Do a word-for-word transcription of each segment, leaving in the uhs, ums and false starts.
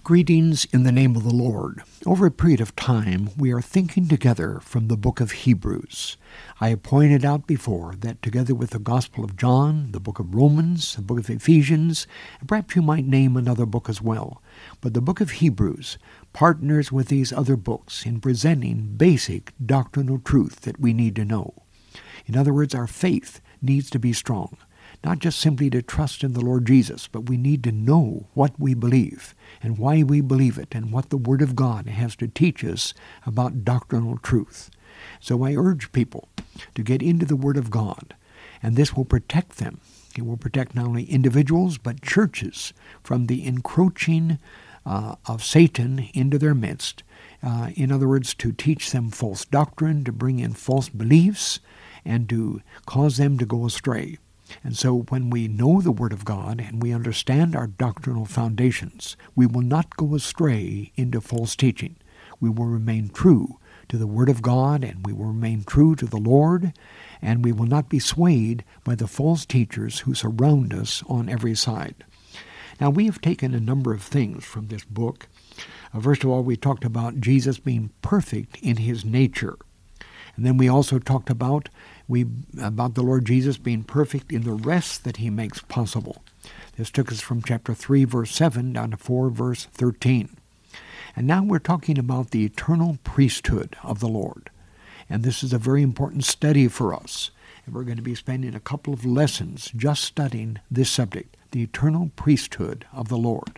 Greetings in the name of the Lord. Over a period of time, we are thinking together from the book of Hebrews. I have pointed out before that together with the Gospel of John, the book of Romans, the book of Ephesians, and perhaps you might name another book as well, but the book of Hebrews partners with these other books in presenting basic doctrinal truth that we need to know. In other words, our faith needs to be strong. Not just simply to trust in the Lord Jesus, but we need to know what we believe and why we believe it and what the Word of God has to teach us about doctrinal truth. So I urge people to get into the Word of God, and this will protect them. It will protect not only individuals but churches from the encroaching uh, of Satan into their midst. Uh, in other words, to teach them false doctrine, to bring in false beliefs, and to cause them to go astray. And so when we know the Word of God and we understand our doctrinal foundations, we will not go astray into false teaching. We will remain true to the Word of God, and we will remain true to the Lord, and we will not be swayed by the false teachers who surround us on every side. Now, we have taken a number of things from this book. Uh, first of all, we talked about Jesus being perfect in his nature. And then we also talked about we about the Lord Jesus being perfect in the rest that he makes possible. This took us from chapter three, verse seven, down to four, verse thirteen. And now we're talking about the eternal priesthood of the Lord. And this is a very important study for us. And we're going to be spending a couple of lessons just studying this subject, the eternal priesthood of the Lord.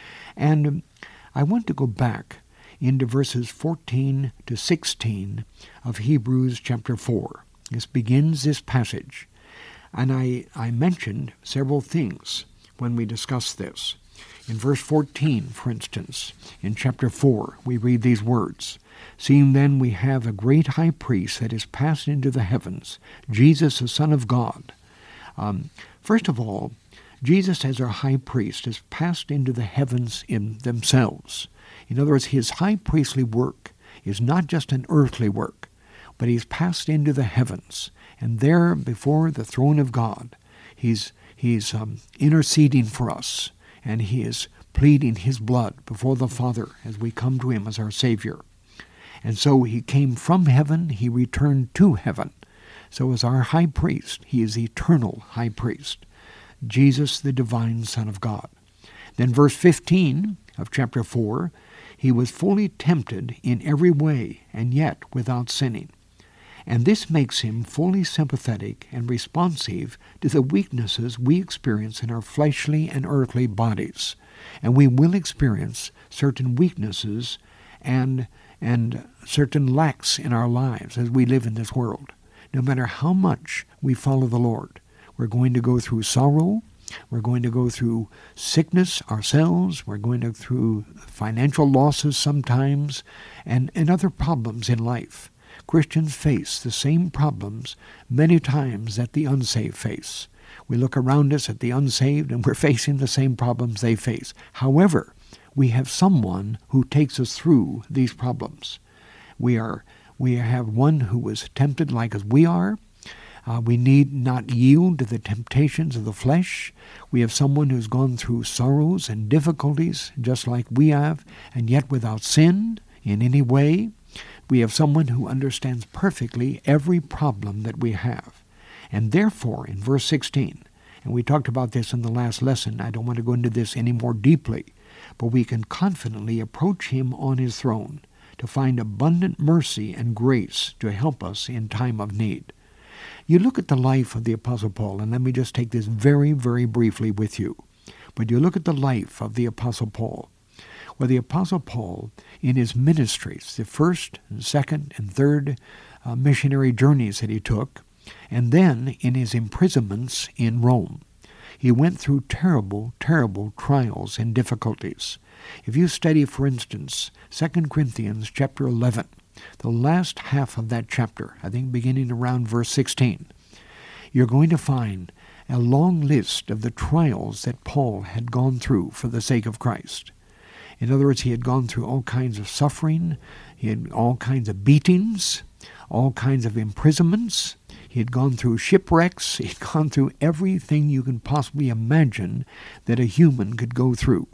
And um, I want to go back into verses fourteen to sixteen of Hebrews chapter four. This begins this passage. And I, I mentioned several things when we discussed this. In verse fourteen, for instance, in chapter four, we read these words, "Seeing then we have a great high priest that is passed into the heavens, Jesus the Son of God." Um, first of all, Jesus as our high priest is passed into the heavens in themselves. In other words, his high priestly work is not just an earthly work, but he's passed into the heavens. And there, before the throne of God, he's, he's um, interceding for us, and he is pleading his blood before the Father as we come to him as our Savior. And so he came from heaven, he returned to heaven. So as our high priest, he is the eternal high priest, Jesus, the divine Son of God. Then verse fifteen of chapter four, he was fully tempted in every way, and yet without sinning. And this makes him fully sympathetic and responsive to the weaknesses we experience in our fleshly and earthly bodies. And we will experience certain weaknesses and, and certain lacks in our lives as we live in this world. No matter how much we follow the Lord, we're going to go through sorrow. We're going to go through sickness ourselves. We're going to go through financial losses sometimes and, and other problems in life. Christians face the same problems many times that the unsaved face. We look around us at the unsaved and we're facing the same problems they face. However, we have someone who takes us through these problems. We are we have one who was tempted like as we are. Uh, we need not yield to the temptations of the flesh. We have someone who's gone through sorrows and difficulties just like we have, and yet without sin in any way. We have someone who understands perfectly every problem that we have. And therefore, in verse sixteen, and we talked about this in the last lesson, I don't want to go into this any more deeply, but we can confidently approach him on his throne to find abundant mercy and grace to help us in time of need. You look at the life of the Apostle Paul, and let me just take this very, very briefly with you. But you look at the life of the Apostle Paul. Well, the Apostle Paul, in his ministries, the first and second and third uh, missionary journeys that he took, and then in his imprisonments in Rome, he went through terrible, terrible trials and difficulties. If you study, for instance, Second Corinthians chapter eleven, the last half of that chapter, I think beginning around verse sixteen, you're going to find a long list of the trials that Paul had gone through for the sake of Christ. In other words, he had gone through all kinds of suffering, he had all kinds of beatings, all kinds of imprisonments, he had gone through shipwrecks, he had gone through everything you can possibly imagine that a human could go through.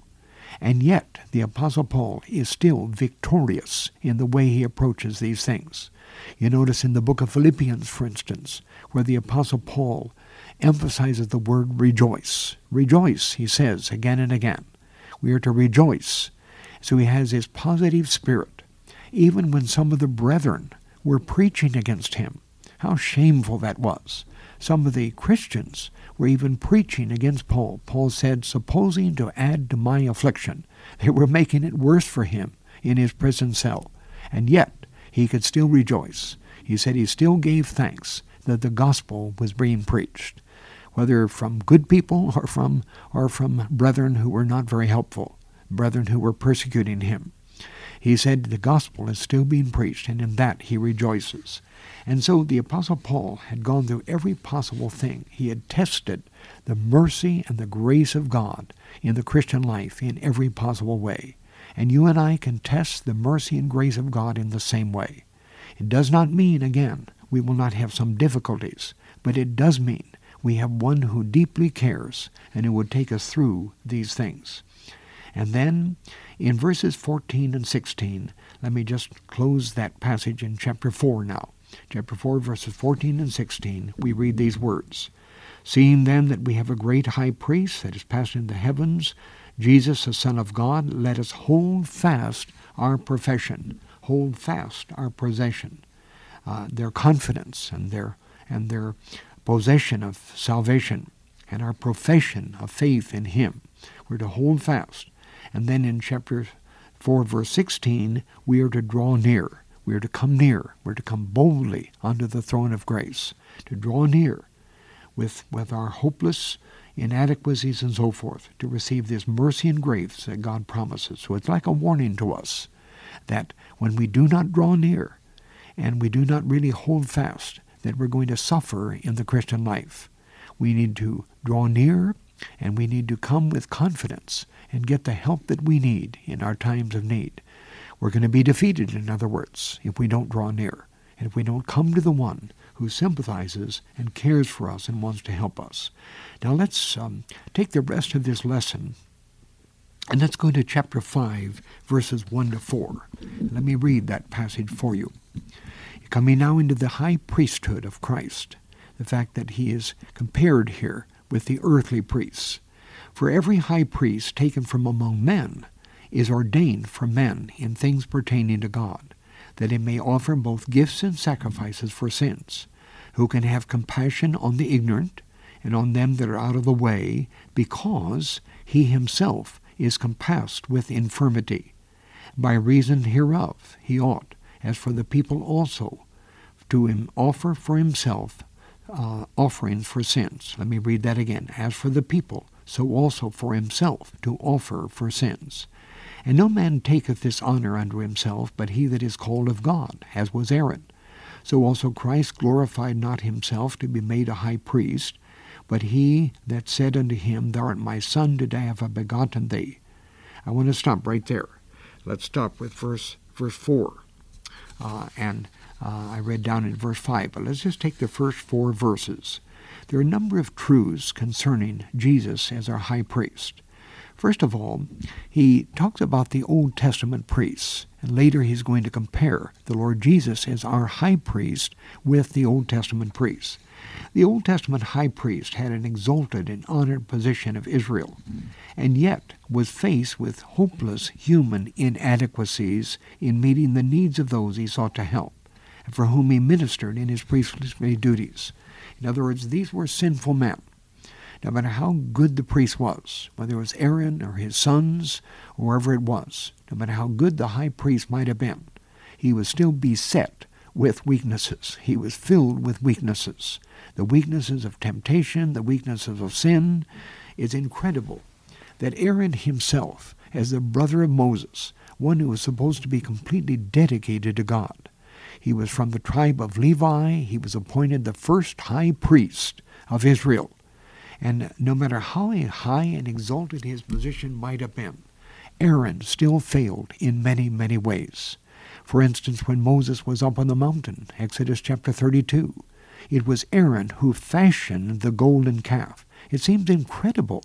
And yet, the Apostle Paul is still victorious in the way he approaches these things. You notice in the book of Philippians, for instance, where the Apostle Paul emphasizes the word rejoice. Rejoice, he says again and again. We are to rejoice. So he has his positive spirit. Even when some of the brethren were preaching against him, how shameful that was. Some of the Christians were even preaching against Paul. Paul said, supposing to add to my affliction, they were making it worse for him in his prison cell. And yet, he could still rejoice. He said he still gave thanks that the gospel was being preached, whether from good people or from, or from brethren who were not very helpful, brethren who were persecuting him. He said the gospel is still being preached, and in that he rejoices. And so the Apostle Paul had gone through every possible thing. He had tested the mercy and the grace of God in the Christian life in every possible way. And you and I can test the mercy and grace of God in the same way. It does not mean, again, we will not have some difficulties, but it does mean we have one who deeply cares and who would take us through these things. And then in verses fourteen and sixteen, let me just close that passage in chapter four now. Chapter four, verses fourteen and sixteen, we read these words. Seeing then that we have a great high priest that is passed into the heavens, Jesus, the Son of God, let us hold fast our profession, hold fast our possession, uh, their confidence and their and their possession of salvation and our profession of faith in Him. We're to hold fast. And then in chapter four, verse sixteen, we are to draw near. We are to come near. We're to come boldly unto the throne of grace, to draw near with, with our hopeless inadequacies and so forth, to receive this mercy and grace that God promises. So it's like a warning to us that when we do not draw near and we do not really hold fast, that we're going to suffer in the Christian life. We need to draw near, and we need to come with confidence and get the help that we need in our times of need. We're going to be defeated, in other words, if we don't draw near, and if we don't come to the one who sympathizes and cares for us and wants to help us. Now let's um, take the rest of this lesson, and let's go to chapter five, verses one to four. Let me read that passage for you. Coming now into the high priesthood of Christ, the fact that he is compared here with the earthly priests. For every high priest taken from among men is ordained for men in things pertaining to God, that he may offer both gifts and sacrifices for sins, who can have compassion on the ignorant and on them that are out of the way, because he himself is compassed with infirmity. By reason hereof he ought, as for the people also, to him offer for himself uh, offerings for sins. Let me read that again. As for the people, so also for himself to offer for sins. And no man taketh this honor unto himself, but he that is called of God, as was Aaron. So also Christ glorified not himself to be made a high priest, but he that said unto him, Thou art my son, today have I begotten thee. I want to stop right there. Let's stop with verse verse four. Uh, and uh, I read down in verse five, but let's just take the first four verses. There are a number of truths concerning Jesus as our high priest. First of all, he talks about the Old Testament priests, and later he's going to compare the Lord Jesus as our high priest with the Old Testament priests. The Old Testament high priest had an exalted and honored position of Israel, and yet was faced with hopeless human inadequacies in meeting the needs of those he sought to help, and for whom he ministered in his priestly duties. In other words, these were sinful men. No matter how good the priest was, whether it was Aaron or his sons, or wherever it was, no matter how good the high priest might have been, he was still beset with weaknesses. He was filled with weaknesses. The weaknesses of temptation, the weaknesses of sin. It's incredible that Aaron himself, as the brother of Moses, one who was supposed to be completely dedicated to God, he was from the tribe of Levi. He was appointed the first high priest of Israel. And no matter how high and exalted his position might have been, Aaron still failed in many, many ways. For instance, when Moses was up on the mountain, Exodus chapter thirty-two, it was Aaron who fashioned the golden calf. It seems incredible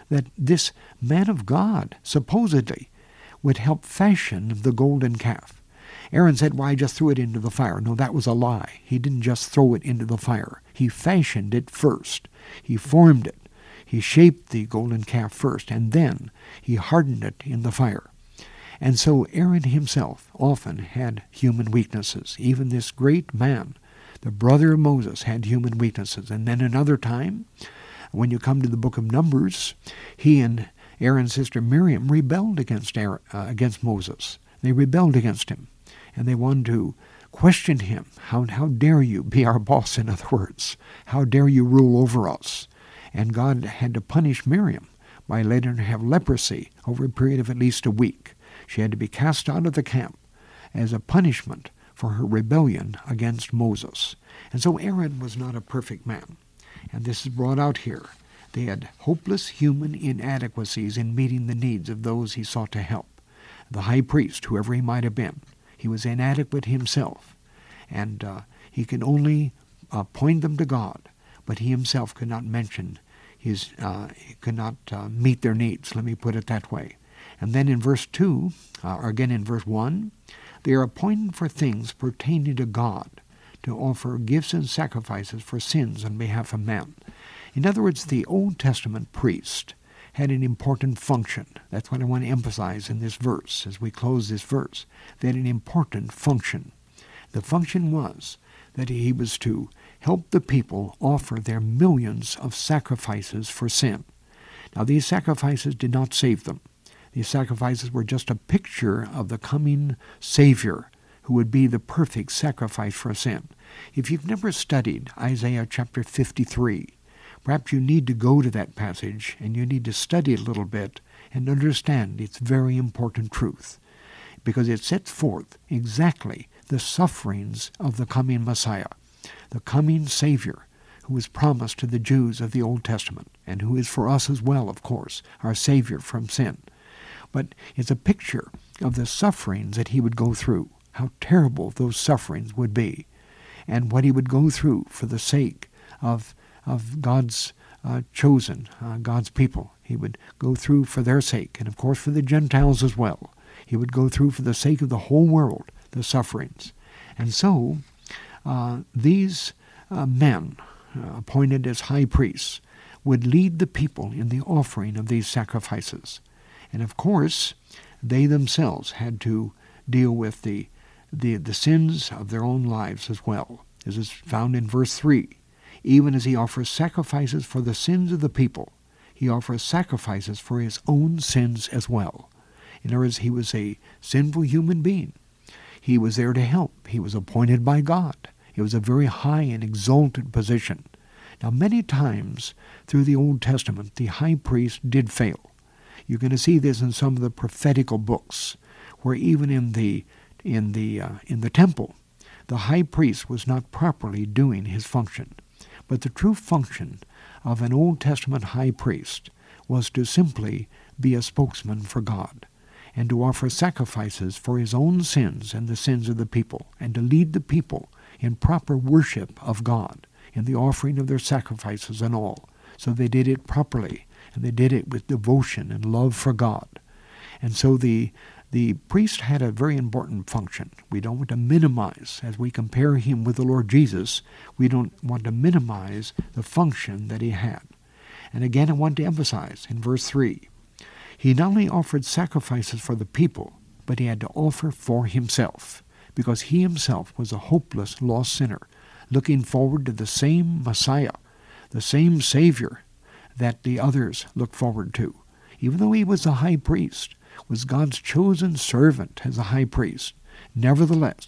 that this man of God supposedly would help fashion the golden calf. Aaron said, well, I just threw it into the fire. No, that was a lie. He didn't just throw it into the fire. He fashioned it first. He formed it. He shaped the golden calf first, and then he hardened it in the fire. And so Aaron himself often had human weaknesses. Even this great man, the brother of Moses, had human weaknesses. And then another time, when you come to the book of Numbers, he and Aaron's sister Miriam rebelled against Aaron, uh, against Moses. They rebelled against him, and they wanted to question him. How, how dare you be our boss, in other words? How dare you rule over us? And God had to punish Miriam by letting her have leprosy over a period of at least a week. She had to be cast out of the camp as a punishment for her rebellion against Moses. And so Aaron was not a perfect man. And this is brought out here. They had hopeless human inadequacies in meeting the needs of those he sought to help. The high priest, whoever he might have been, he was inadequate himself. And uh, he could only uh, point them to God, but he himself could not mention his, uh, he could not uh, meet their needs, let me put it that way. And then in verse two, uh, or again in verse one, they are appointed for things pertaining to God, to offer gifts and sacrifices for sins on behalf of man. In other words, the Old Testament priest had an important function. That's what I want to emphasize in this verse, as we close this verse. They had an important function. The function was that he was to help the people offer their millions of sacrifices for sin. Now, these sacrifices did not save them. These sacrifices were just a picture of the coming Savior who would be the perfect sacrifice for sin. If you've never studied Isaiah chapter fifty-three, perhaps you need to go to that passage and you need to study it a little bit and understand its very important truth, because it sets forth exactly the sufferings of the coming Messiah, the coming Savior who was promised to the Jews of the Old Testament, and who is for us as well, of course, our Savior from sin. But it's a picture of the sufferings that he would go through, how terrible those sufferings would be, and what he would go through for the sake of, of God's uh, chosen, uh, God's people. He would go through for their sake, and of course for the Gentiles as well. He would go through for the sake of the whole world, the sufferings. And so uh, these uh, men, uh, appointed as high priests, would lead the people in the offering of these sacrifices. And of course, they themselves had to deal with the, the, the sins of their own lives as well. As is found in verse three. Even as he offers sacrifices for the sins of the people, he offers sacrifices for his own sins as well. In other words, he was a sinful human being. He was there to help. He was appointed by God. It was a very high and exalted position. Now, many times through the Old Testament, the high priest did fail. You're going to see this in some of the prophetical books, where even in the in the uh, in the temple, the high priest was not properly doing his function. But the true function of an Old Testament high priest was to simply be a spokesman for God, and to offer sacrifices for his own sins and the sins of the people, and to lead the people in proper worship of God, in the offering of their sacrifices and all. So they did it properly, and they did it with devotion and love for God. And so the the priest had a very important function. We don't want to minimize, as we compare him with the Lord Jesus, we don't want to minimize the function that he had. And again, I want to emphasize in verse three, he not only offered sacrifices for the people, but he had to offer for himself, because he himself was a hopeless, lost sinner, looking forward to the same Messiah, the same Savior that the others looked forward to. Even though he was the high priest, was God's chosen servant as a high priest, nevertheless,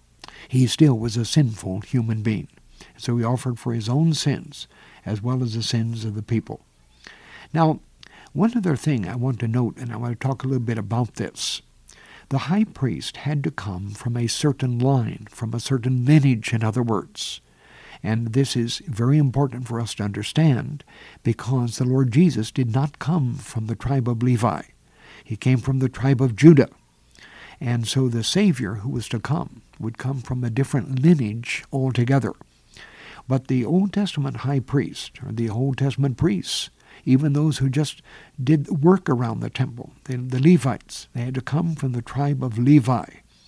he still was a sinful human being. So he offered for his own sins as well as the sins of the people. Now, one other thing I want to note, and I want to talk a little bit about this. The high priest had to come from a certain line, from a certain lineage, in other words. And this is very important for us to understand, because the Lord Jesus did not come from the tribe of Levi. He came from the tribe of Judah. And so the Savior who was to come would come from a different lineage altogether. But the Old Testament high priest, or the Old Testament priests, even those who just did work around the temple, the, the Levites. They had to come from the tribe of Levi.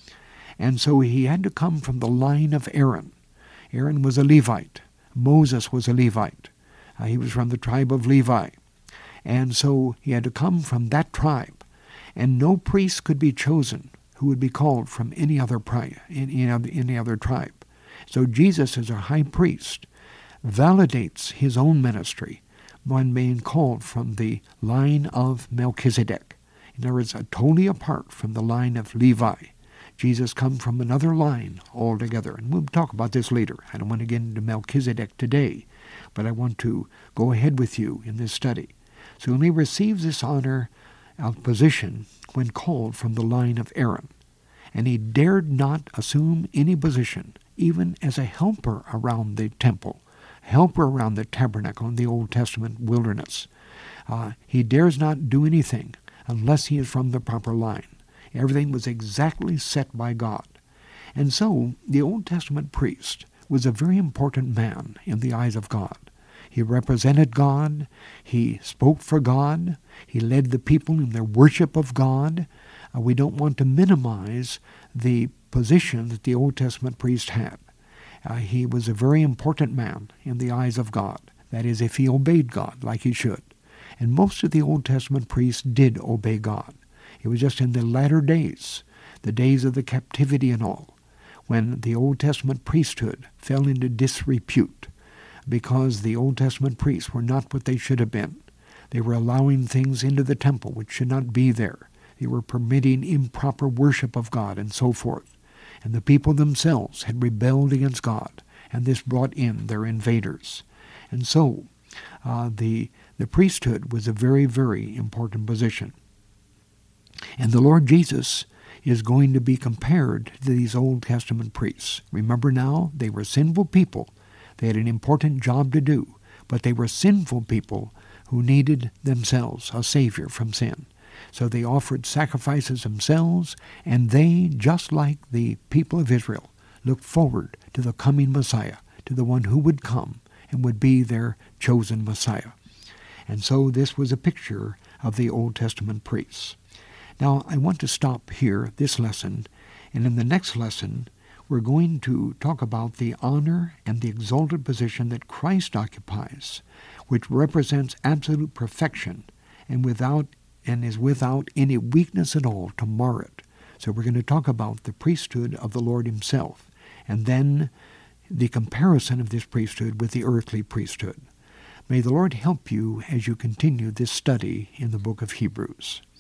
And so he had to come from the line of Aaron. Aaron was a Levite. Moses was a Levite. Uh, he was from the tribe of Levi. And so he had to come from that tribe. And no priest could be chosen who would be called from any other, pri- any other, any other tribe. So Jesus, as our high priest, validates his own ministry when being called from the line of Melchizedek. In other words, totally apart from the line of Levi. Jesus comes from another line altogether. And we'll talk about this later. I don't want to get into Melchizedek today, but I want to go ahead with you in this study. So he receives this honor of position when called from the line of Aaron. And he dared not assume any position, even as a helper around the temple, helper around the tabernacle in the Old Testament wilderness. Uh, he dares not do anything unless he is from the proper line. Everything was exactly set by God. And so the Old Testament priest was a very important man in the eyes of God. He represented God. He spoke for God. He led the people in their worship of God. Uh, we don't want to minimize the position that the Old Testament priest had. Uh, he was a very important man in the eyes of God. That is, if he obeyed God like he should. And most of the Old Testament priests did obey God. It was just in the latter days, the days of the captivity and all, when the Old Testament priesthood fell into disrepute because the Old Testament priests were not what they should have been. They were allowing things into the temple which should not be there. They were permitting improper worship of God and so forth. And the people themselves had rebelled against God, and this brought in their invaders. And so uh, the, the priesthood was a very, very important position. And the Lord Jesus is going to be compared to these Old Testament priests. Remember now, they were sinful people. They had an important job to do, but they were sinful people who needed themselves a Savior from sin. So they offered sacrifices themselves, and they, just like the people of Israel, looked forward to the coming Messiah, to the one who would come and would be their chosen Messiah. And so this was a picture of the Old Testament priests. Now, I want to stop here, this lesson, and in the next lesson, we're going to talk about the honor and the exalted position that Christ occupies, which represents absolute perfection and without and is without any weakness at all to mar it. So we're going to talk about the priesthood of the Lord himself, and then the comparison of this priesthood with the earthly priesthood. May the Lord help you as you continue this study in the book of Hebrews.